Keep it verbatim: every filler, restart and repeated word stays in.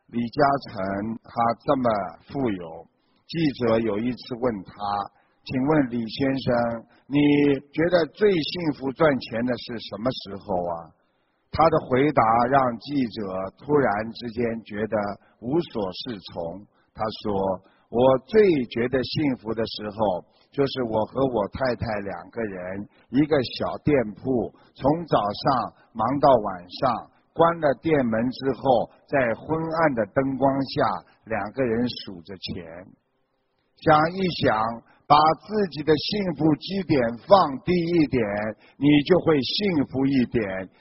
李嘉诚他这么富有，记者有一次问他，请问李先生，你觉得最幸福赚钱的是什么时候啊？他的回答让记者突然之间觉得无所适从。他说，我最觉得幸福的时候，就是我和我太太两个人，一个小店铺，从早上忙到晚上，关了店门之后，在昏暗的灯光下，两个人数着钱。想一想，把自己的幸福基点放低一点，你就会幸福一点。